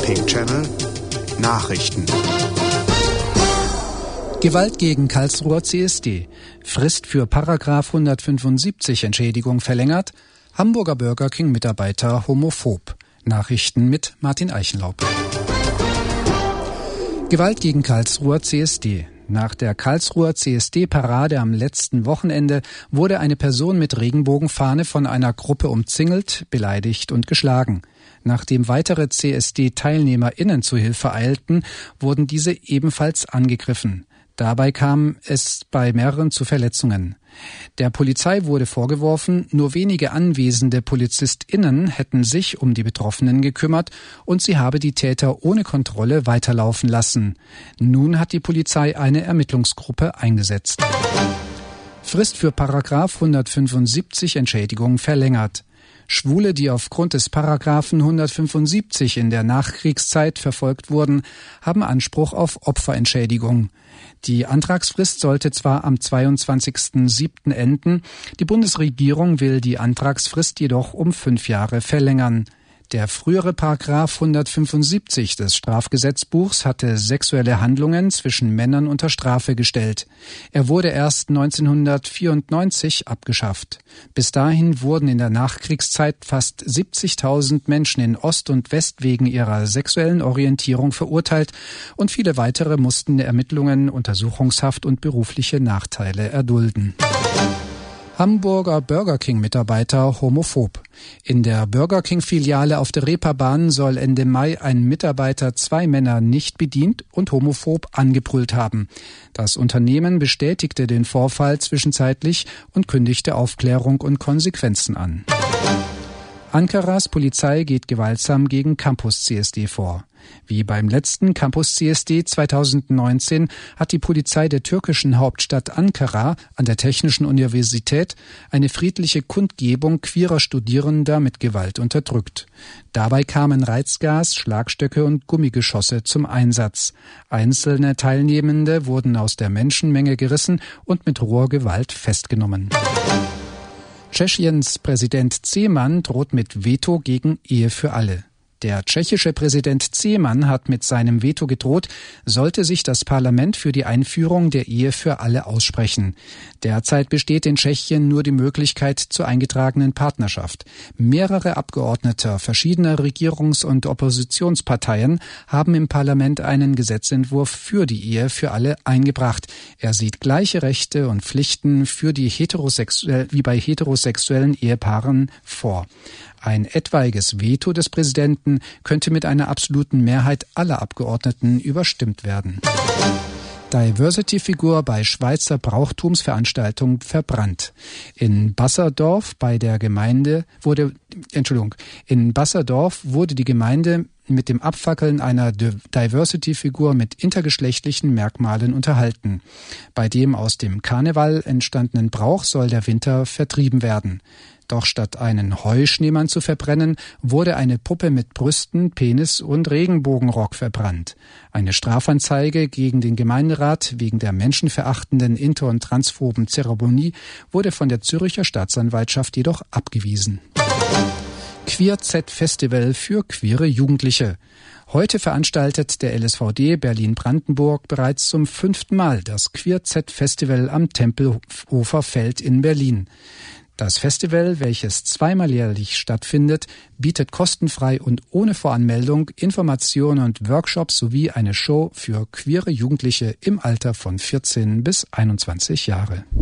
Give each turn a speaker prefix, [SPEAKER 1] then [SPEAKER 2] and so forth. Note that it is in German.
[SPEAKER 1] Pink Channel Nachrichten.
[SPEAKER 2] Gewalt gegen Karlsruher CSD. Frist für Paragraph 175 Entschädigung verlängert. Hamburger Burger King Mitarbeiter homophob. Nachrichten mit Martin Eichenlaub. Gewalt gegen Karlsruher CSD. Nach der Karlsruher CSD-Parade am letzten Wochenende wurde eine Person mit Regenbogenfahne von einer Gruppe umzingelt, beleidigt und geschlagen. Nachdem weitere CSD-TeilnehmerInnen zu Hilfe eilten, wurden diese ebenfalls angegriffen. Dabei kam es bei mehreren zu Verletzungen. Der Polizei wurde vorgeworfen, nur wenige anwesende PolizistInnen hätten sich um die Betroffenen gekümmert und sie habe die Täter ohne Kontrolle weiterlaufen lassen. Nun hat die Polizei eine Ermittlungsgruppe eingesetzt. Frist für Paragraph 175 Entschädigung verlängert. Schwule, die aufgrund des Paragraphen 175 in der Nachkriegszeit verfolgt wurden, haben Anspruch auf Opferentschädigung. Die Antragsfrist sollte zwar am 22.07. enden, die Bundesregierung will die Antragsfrist jedoch um 5 Jahre verlängern. Der frühere Paragraph 175 des Strafgesetzbuchs hatte sexuelle Handlungen zwischen Männern unter Strafe gestellt. Er wurde erst 1994 abgeschafft. Bis dahin wurden in der Nachkriegszeit fast 70.000 Menschen in Ost und West wegen ihrer sexuellen Orientierung verurteilt und viele weitere mussten Ermittlungen, Untersuchungshaft und berufliche Nachteile erdulden. Hamburger Burger King Mitarbeiter homophob. In der Burger King Filiale auf der Reeperbahn soll Ende Mai ein Mitarbeiter 2 Männer nicht bedient und homophob angebrüllt haben. Das Unternehmen bestätigte den Vorfall zwischenzeitlich und kündigte Aufklärung und Konsequenzen an. Ankaras Polizei geht gewaltsam gegen Campus-CSD vor. Wie beim letzten Campus-CSD 2019 hat die Polizei der türkischen Hauptstadt Ankara an der Technischen Universität eine friedliche Kundgebung queerer Studierender mit Gewalt unterdrückt. Dabei kamen Reizgas, Schlagstöcke und Gummigeschosse zum Einsatz. Einzelne Teilnehmende wurden aus der Menschenmenge gerissen und mit roher Gewalt festgenommen. Tschechiens Präsident Zeman droht mit Veto gegen Ehe für alle. Der tschechische Präsident Zeman hat mit seinem Veto gedroht, sollte sich das Parlament für die Einführung der Ehe für alle aussprechen. Derzeit besteht in Tschechien nur die Möglichkeit zur eingetragenen Partnerschaft. Mehrere Abgeordnete verschiedener Regierungs- und Oppositionsparteien haben im Parlament einen Gesetzentwurf für die Ehe für alle eingebracht. Er sieht gleiche Rechte und Pflichten für die wie bei heterosexuellen Ehepaaren vor. Ein etwaiges Veto des Präsidenten könnte mit einer absoluten Mehrheit aller Abgeordneten überstimmt werden. Diversity-Figur bei Schweizer Brauchtumsveranstaltung verbrannt. In Basserdorf wurde die Gemeinde mit dem Abfackeln einer Diversity-Figur mit intergeschlechtlichen Merkmalen unterhalten. Bei dem aus dem Karneval entstandenen Brauch soll der Winter vertrieben werden. Doch statt einen Heuschneemann zu verbrennen, wurde eine Puppe mit Brüsten, Penis und Regenbogenrock verbrannt. Eine Strafanzeige gegen den Gemeinderat wegen der menschenverachtenden inter- und transphoben Zeremonie wurde von der Zürcher Staatsanwaltschaft jedoch abgewiesen. Queer-Z-Festival für queere Jugendliche. Heute veranstaltet der LSVD Berlin-Brandenburg bereits zum 5. Mal das Queer-Z-Festival am Tempelhofer Feld in Berlin. Das Festival, welches 2-mal jährlich stattfindet, bietet kostenfrei und ohne Voranmeldung Informationen und Workshops sowie eine Show für queere Jugendliche im Alter von 14 bis 21 Jahre.